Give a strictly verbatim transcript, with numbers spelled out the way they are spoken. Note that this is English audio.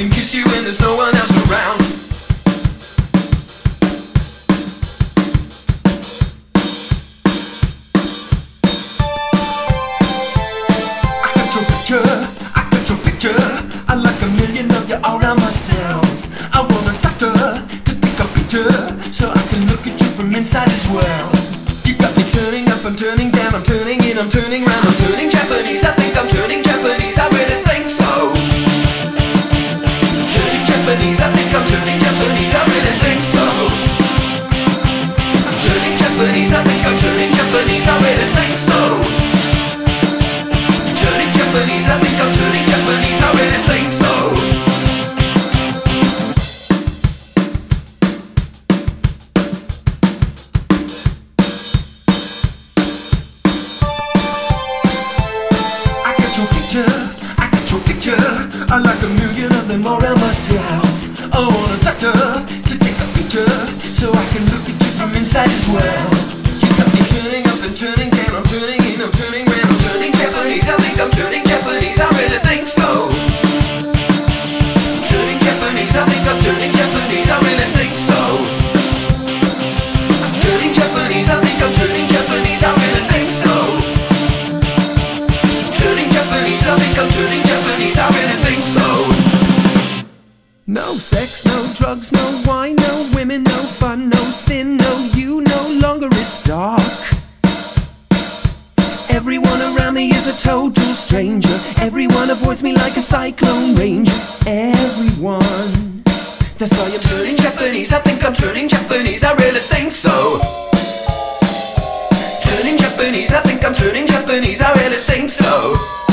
can kiss you when there's no one else around. I got your picture, I got your picture. I like a million of you all around myself. I want a doctor to take a picture so I can look at you from inside as well. You got me turning up, I'm turning down, I'm turning in, I'm turning round, I'm turning Japanese. I think I'm turning Japanese, I really think so. Turning Japanese, I think I'm turning Japanese, I really think so. I'm turning Japanese, I think I'm turning Japanese, I really think so. Turning Japanese, I think I'm turning Japanese, I really think so. I got your picture, I like a million of them all around myself. I want a doctor to take a picture so I can look at you from inside as well. You got me turning up and turning down, I'm turning in, I'm turning round, I'm turning Japanese. I think I'm turning Japanese, I really think so. Turning Japanese, I think I'm turning Japanese, I really think so. I'm turning Japanese, I think I'm turning Japanese, I really think so. I think I'm turning Japanese, I really think so. No sex, no drugs, no wine, no women, no fun, no sin, no you, no longer it's dark. Everyone around me is a total stranger. Everyone avoids me like a cyclone ranger. Everyone. That's why I'm turning Japanese, I think I'm turning Japanese, I really think so. Turning Japanese, I think I'm turning Japanese, I really think so.